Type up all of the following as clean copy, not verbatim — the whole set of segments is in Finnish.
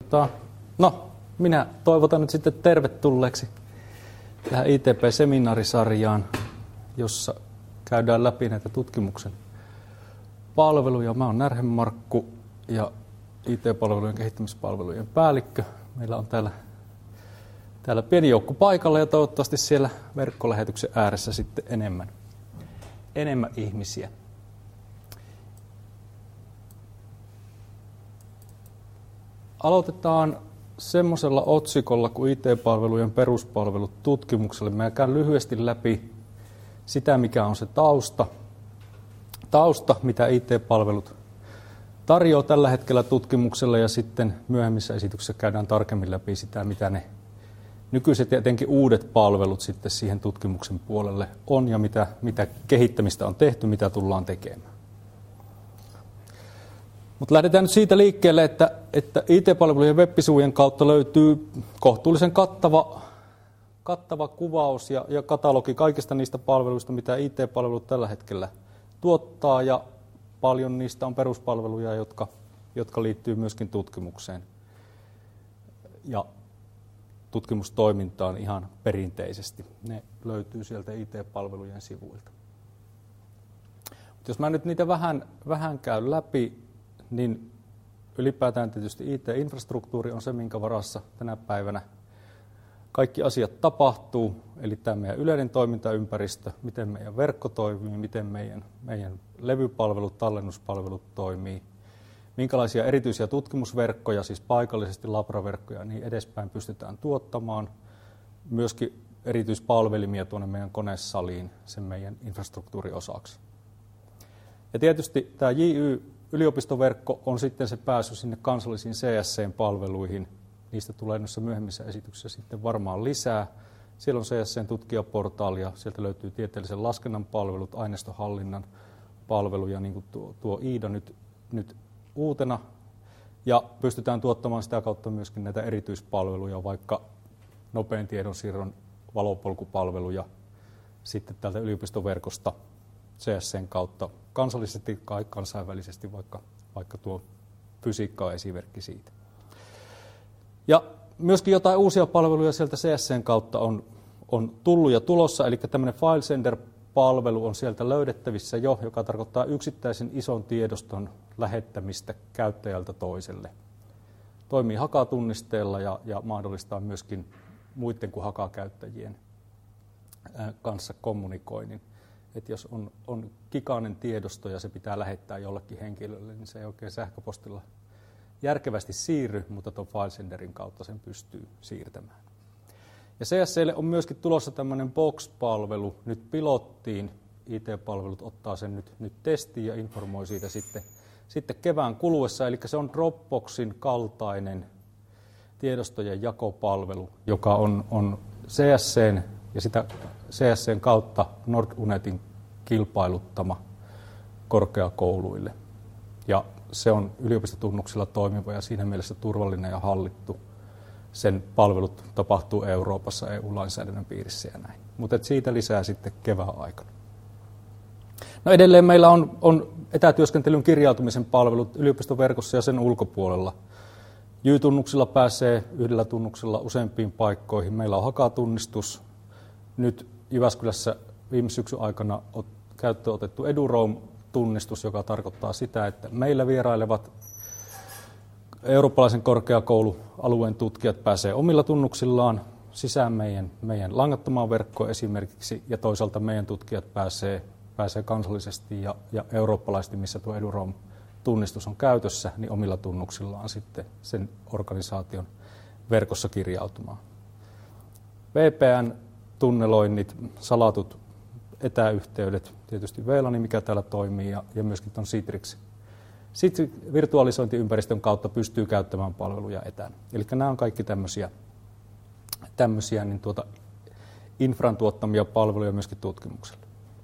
Minä toivotan nyt sitten tervetulleeksi tähän ITP-seminaarisarjaan, jossa käydään läpi näitä tutkimuksen palveluja. Mä oon Närhen Markku ja IT-palvelujen kehittämispalvelujen päällikkö. Meillä on täällä pieni joukko paikalla ja toivottavasti siellä verkkolähetyksen ääressä sitten enemmän ihmisiä. Aloitetaan semmoisella otsikolla kuin IT-palvelujen peruspalvelut tutkimukselle. Mä käyn lyhyesti läpi sitä, mikä on se tausta, mitä IT-palvelut tarjoaa tällä hetkellä tutkimukselle, ja sitten myöhemmissä esityksissä käydään tarkemmin läpi sitä, mitä ne nykyiset ja etenkin uudet palvelut sitten siihen tutkimuksen puolelle on ja mitä kehittämistä on tehty, mitä tullaan tekemään. Mutta lähdetään nyt siitä liikkeelle, että IT-palvelujen web-sivujen kautta löytyy kohtuullisen kattava kuvaus ja katalogi kaikista niistä palveluista, mitä IT-palvelut tällä hetkellä tuottaa, ja paljon niistä on peruspalveluja, jotka liittyy myöskin tutkimukseen ja tutkimustoimintaan ihan perinteisesti. Ne löytyy sieltä IT-palvelujen sivuilta. Mutta jos mä nyt niitä vähän käyn läpi, niin ylipäätään tietysti IT-infrastruktuuri on se, minkä varassa tänä päivänä kaikki asiat tapahtuu. Eli tämä meidän yleinen toimintaympäristö, miten meidän verkko toimii, miten meidän levypalvelut, tallennuspalvelut toimii, minkälaisia erityisiä tutkimusverkkoja, siis paikallisesti labraverkkoja ja niin edespäin pystytään tuottamaan. Myöskin erityispalvelimia tuonne meidän konesaliin sen meidän infrastruktuuriosaksi. Ja tietysti tämä JY-yliopistoverkko on sitten se pääsy sinne kansallisiin CSC-palveluihin. Niistä tulee noissa myöhemmissä esityksissä sitten varmaan lisää. Siellä on CSC-tutkijaportaali ja sieltä löytyy tieteellisen laskennan palvelut, aineistohallinnan palveluja, niin kuin tuo IIDA nyt uutena. Ja pystytään tuottamaan sitä kautta myöskin näitä erityispalveluja, vaikka nopean tiedonsiirron valopolkupalveluja sitten täältä yliopistoverkosta CSCn kautta kansallisesti tai kansainvälisesti, vaikka tuo fysiikka on esimerkki siitä. Ja myöskin jotain uusia palveluja sieltä CSCn kautta on tullut ja tulossa, eli tämmöinen FileSender-palvelu on sieltä löydettävissä jo, joka tarkoittaa yksittäisen ison tiedoston lähettämistä käyttäjältä toiselle. Toimii hakatunnisteella ja mahdollistaa myöskin muiden kuin hakakäyttäjien kanssa kommunikoinnin. Että jos on gigaanen tiedosto ja se pitää lähettää jollekin henkilölle, niin se ei oikein sähköpostilla järkevästi siirry, mutta tuon FileSenderin kautta sen pystyy siirtämään. Ja CSClle on myöskin tulossa tämmöinen Box-palvelu nyt pilottiin. IT-palvelut ottaa sen nyt testiin ja informoi siitä sitten kevään kuluessa. Eli se on Dropboxin kaltainen tiedostojen jakopalvelu, joka on CSCn ja sitä CSCn kautta NordUnetin kilpailuttama korkeakouluille. Ja se on yliopistotunnuksilla toimiva ja siinä mielessä turvallinen ja hallittu. Sen palvelut tapahtuu Euroopassa EU-lainsäädännön piirissä ja näin. Mutta siitä lisää sitten kevään aikana. No edelleen meillä on etätyöskentelyn kirjautumisen palvelut yliopistoverkossa ja sen ulkopuolella. J-tunnuksilla pääsee yhdellä tunnuksella useampiin paikkoihin. Meillä on hakatunnistus. Nyt Jyväskylässä viime syksyn aikana on käyttöön otettu EduRoam-tunnistus, joka tarkoittaa sitä, että meillä vierailevat eurooppalaisen korkeakoulualueen tutkijat pääsee omilla tunnuksillaan sisään meidän langattomaan verkkoon esimerkiksi, ja toisaalta meidän tutkijat pääsee kansallisesti ja eurooppalaisesti, missä tuo EduRoam-tunnistus on käytössä, niin omilla tunnuksillaan sitten sen organisaation verkossa kirjautumaan. VPN-tunneloinnit, salatut etäyhteydet, tietysti VLAN, mikä täällä toimii, ja myöskin tuon Citrix virtualisointiympäristön kautta pystyy käyttämään palveluja etänä. Eli nämä on kaikki tämmöisiä niin infran tuottamia palveluja myöskin tutkimukselle.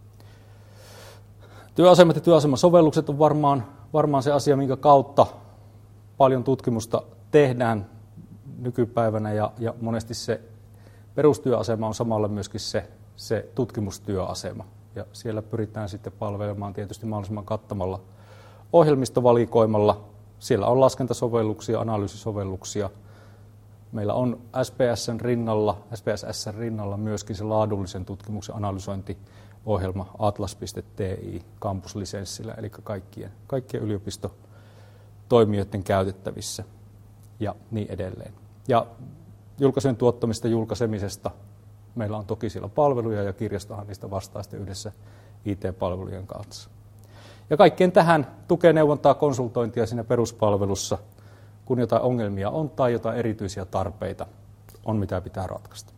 Työasemat ja työasemasovellukset on varmaan se asia, minkä kautta paljon tutkimusta tehdään nykypäivänä, ja monesti se perustyöasema on samalla myöskin se tutkimustyöasema. Ja siellä pyritään sitten palvelemaan tietysti mahdollisimman kattamalla ohjelmistovalikoimalla Siellä on laskentasovelluksia, analyysisovelluksia. Meillä on SPSS:n rinnalla myöskin se laadullisen tutkimuksen analysointiohjelma Atlas.ti kampuslisenssillä, eli kaikkien yliopistotoimijoiden käytettävissä ja niin edelleen. Ja julkaisujen tuottamista julkaisemisesta meillä on toki siellä palveluja ja kirjastohan niistä vastaa sitten yhdessä IT-palvelujen kanssa. Ja kaikkeen tähän tukee neuvontaa konsultointia siinä peruspalvelussa, kun jotain ongelmia on tai jotain erityisiä tarpeita on, mitä pitää ratkaista.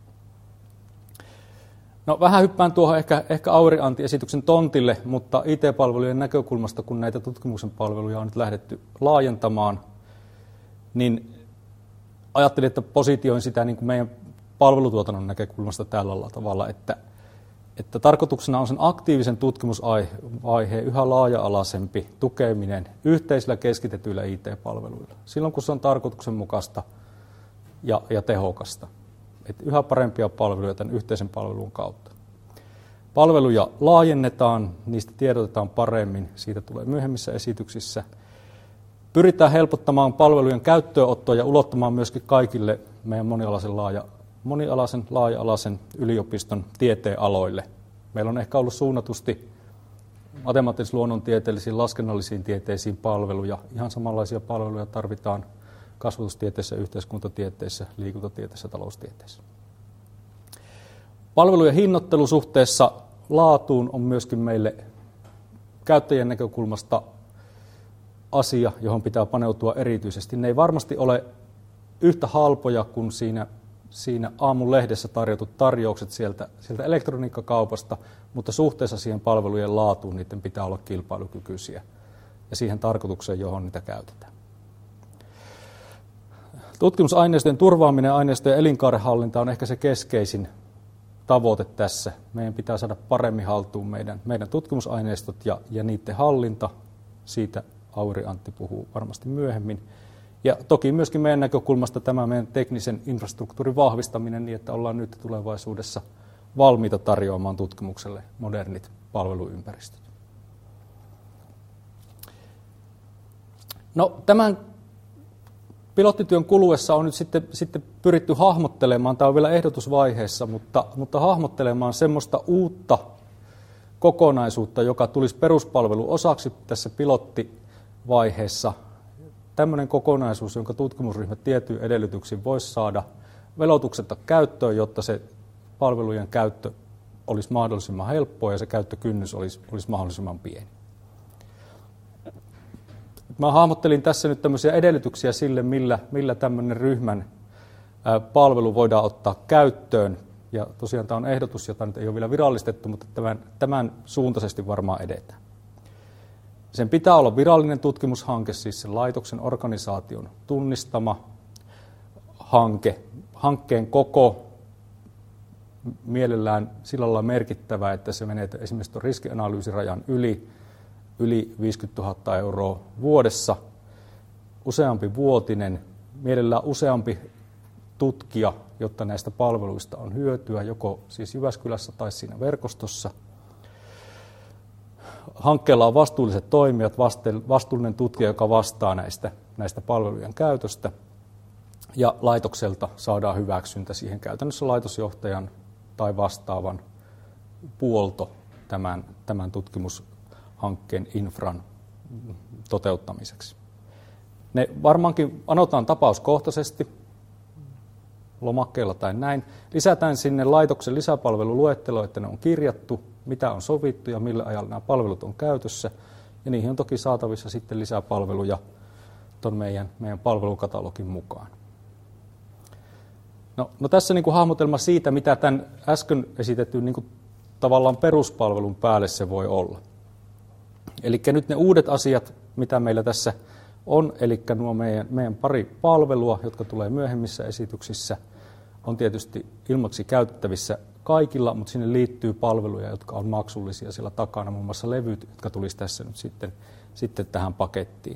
No vähän hyppään tuohon ehkä Auri-Antti-esityksen tontille, mutta IT-palvelujen näkökulmasta, kun näitä tutkimuksen palveluja on nyt lähdetty laajentamaan, niin ajattelin, että positioin sitä niin kuin meidän palvelutuotannon näkökulmasta tällä tavalla, että tarkoituksena on sen aktiivisen tutkimusvaiheen yhä laaja-alaisempi tukeminen yhteisillä keskitetyillä IT-palveluilla. Silloin kun se on tarkoituksenmukaista ja tehokasta. Että yhä parempia palveluja tämän yhteisen palvelun kautta. Palveluja laajennetaan, niistä tiedotetaan paremmin, siitä tulee myöhemmissä esityksissä. Pyritään helpottamaan palvelujen käyttöönottoa ja ulottamaan myöskin kaikille meidän monialaisen laaja-alaisen yliopiston tieteenaloille. Meillä on ehkä ollut suunnatusti matemaattis-luonnontieteellisiin, laskennallisiin tieteisiin palveluja. Ihan samanlaisia palveluja tarvitaan kasvatustieteissä, yhteiskuntatieteissä, liikuntatieteessä, taloustieteessä. Palvelujen hinnoittelu suhteessa laatuun on myöskin meille käyttäjien näkökulmasta asia, johon pitää paneutua erityisesti. Ne ei varmasti ole yhtä halpoja kuin siinä aamun lehdessä tarjotut tarjoukset sieltä elektroniikkakaupasta, mutta suhteessa siihen palvelujen laatuun niiden pitää olla kilpailukykyisiä ja siihen tarkoitukseen, johon niitä käytetään. Tutkimusaineistojen turvaaminen ja aineistojen elinkaarenhallinta on ehkä se keskeisin tavoite tässä. Meidän pitää saada paremmin haltuun meidän tutkimusaineistot ja niiden hallinta. Siitä Auri-Antti puhuu varmasti myöhemmin. Ja toki myöskin meidän näkökulmasta tämä meidän teknisen infrastruktuurin vahvistaminen niin, että ollaan nyt tulevaisuudessa valmiita tarjoamaan tutkimukselle modernit palveluympäristöt. No, tämän pilottityön kuluessa on nyt sitten pyritty hahmottelemaan, tämä on vielä ehdotusvaiheessa, mutta hahmottelemaan semmoista uutta kokonaisuutta, joka tulisi peruspalvelun osaksi tässä pilottivaiheessa. Tämmöinen kokonaisuus, jonka tutkimusryhmät tietyin edellytyksiin voisi saada veloituksetta käyttöön, jotta se palvelujen käyttö olisi mahdollisimman helppoa ja se käyttökynnys olisi mahdollisimman pieni. Mä hahmottelin tässä nyt tämmöisiä edellytyksiä sille, millä tämmöinen ryhmän palvelu voidaan ottaa käyttöön. Ja tosiaan tämä on ehdotus, jota nyt ei ole vielä virallistettu, mutta tämän suuntaisesti varmaan edetään. Sen pitää olla virallinen tutkimushanke, siis sen laitoksen organisaation tunnistama hanke. Hankkeen koko mielellään sillä lailla merkittävä, että se menee esimerkiksi tuon riskianalyysirajan yli 50 000 euroa vuodessa, useampi vuotinen, mielellään useampi tutkija, jotta näistä palveluista on hyötyä, joko siis Jyväskylässä tai siinä verkostossa. Hankkeella on vastuulliset toimijat, vastuullinen tutkija, joka vastaa näistä palvelujen käytöstä, ja laitokselta saadaan hyväksyntä siihen käytännössä laitosjohtajan tai vastaavan puolto tämän tutkimushankkeen infran toteuttamiseksi. Ne varmaankin anotaan tapauskohtaisesti, lomakkeella tai näin. Lisätään sinne laitoksen lisäpalveluluettelo, että ne on kirjattu, mitä on sovittu ja millä ajalla nämä palvelut on käytössä. Ja niihin on toki saatavissa sitten lisäpalveluja tuon meidän palvelukatalogin mukaan. No tässä niin kuin hahmotelma siitä, mitä tämän äsken esitetyn niin kuin tavallaan peruspalvelun päälle se voi olla. Eli nyt ne uudet asiat, mitä meillä tässä on, eli nuo meidän pari palvelua, jotka tulee myöhemmissä esityksissä, on tietysti ilmaksi käytettävissä kaikilla, mutta sinne liittyy palveluja, jotka on maksullisia siellä takana, muun muassa levyt, jotka tulisi tässä nyt sitten tähän pakettiin.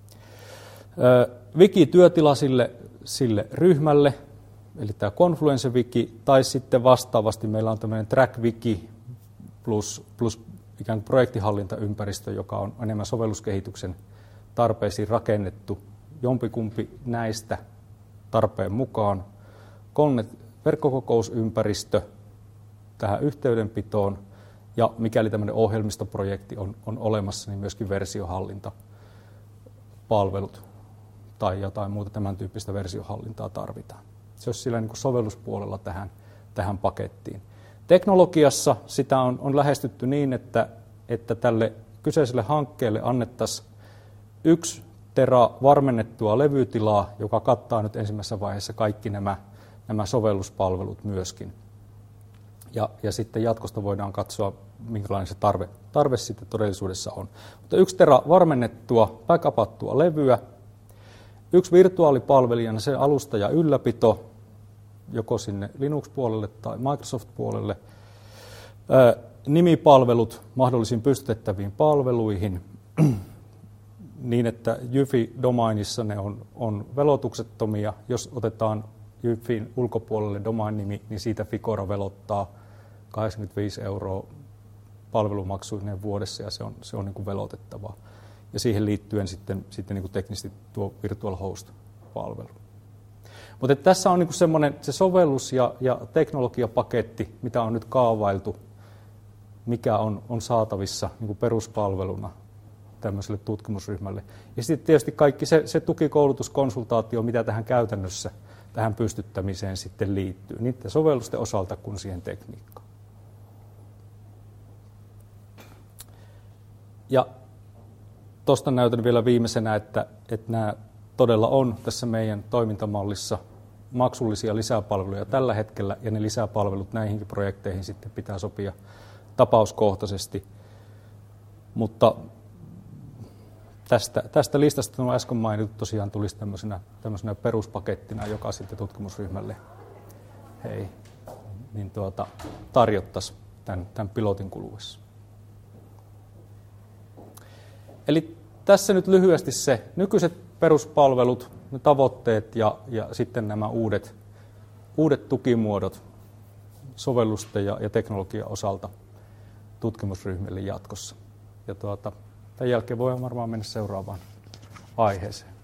Wiki-työtila sille ryhmälle, eli tämä Confluence-wiki, tai sitten vastaavasti meillä on tämmöinen Track-wiki plus ikään kuin projektihallintaympäristö, joka on enemmän sovelluskehityksen tarpeisiin rakennettu jompikumpi näistä tarpeen mukaan. Verkkokokousympäristö tähän yhteydenpitoon, ja mikäli tämmöinen ohjelmistoprojekti on olemassa, niin myöskin versiohallintapalvelut tai jotain muuta tämän tyyppistä versiohallintaa tarvitaan. Se olisi sillä niin kuin sovelluspuolella tähän pakettiin. Teknologiassa sitä on lähestytty niin, että tälle kyseiselle hankkeelle annettaisiin 1 tera varmennettua levytilaa, joka kattaa nyt ensimmäisessä vaiheessa kaikki nämä sovelluspalvelut myöskin. Ja sitten jatkosta voidaan katsoa, minkälainen se tarve sitten todellisuudessa on. Mutta 1 tera varmennettua, backupattua levyä, 1 virtuaalipalvelijana sen alusta ja ylläpito, joko sinne Linux-puolelle tai Microsoft-puolelle, nimipalvelut mahdollisiin pystytettäviin palveluihin, niin että Jyfi-domainissa ne on velotuksettomia. Jos otetaan Jyfin ulkopuolelle domain-nimi, niin siitä Ficora velottaa 85 € palvelumaksuineen vuodessa, ja se on niin kuin velotettavaa. Ja siihen liittyen sitten niin kuin teknisesti tuo Virtual Host-palvelu. Mutta tässä on niin kuin semmoinen se sovellus- ja teknologiapaketti, mitä on nyt kaavailtu, mikä on saatavissa niin kuin peruspalveluna tämmöiselle tutkimusryhmälle. Ja sitten tietysti kaikki se tukikoulutuskonsultaatio, mitä tähän käytännössä, tähän pystyttämiseen sitten liittyy, niiden sovellusten osalta kuin siihen tekniikkaan. Ja tuosta näytän vielä viimeisenä, että nämä todella on tässä meidän toimintamallissa maksullisia lisäpalveluja tällä hetkellä, ja ne lisäpalvelut näihinkin projekteihin sitten pitää sopia tapauskohtaisesti. Mutta tästä listasta nuo äsken mainitut tosiaan tulisi tämmöisenä peruspakettina, joka sitten tutkimusryhmälle tarjottaisiin tämän pilotin kuluessa. Eli tässä nyt lyhyesti se nykyiset peruspalvelut, ne tavoitteet ja sitten nämä uudet tukimuodot sovellusten ja teknologian osalta tutkimusryhmille jatkossa. Ja tämän jälkeen voidaan varmaan mennä seuraavaan aiheeseen.